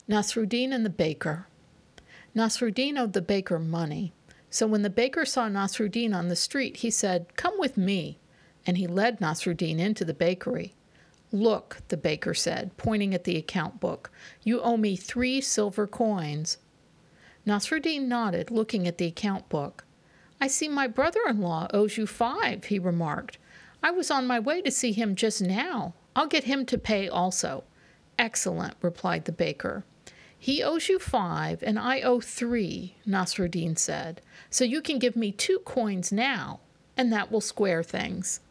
Nasruddin and the baker. Nasruddin owed the baker money. So when the baker saw Nasruddin on the street, he said, "Come with me." And he led Nasruddin into the bakery. "Look," the baker said, pointing at the account book, "you owe me 3 silver coins." Nasruddin nodded, looking at the account book. "I see my brother-in-law owes you 5, he remarked. "I was on my way to see him just now. I'll get him to pay also." "Excellent," replied the baker. "He owes you 5, and I owe 3, Nasruddin said. "So you can give me 2 coins now, and that will square things."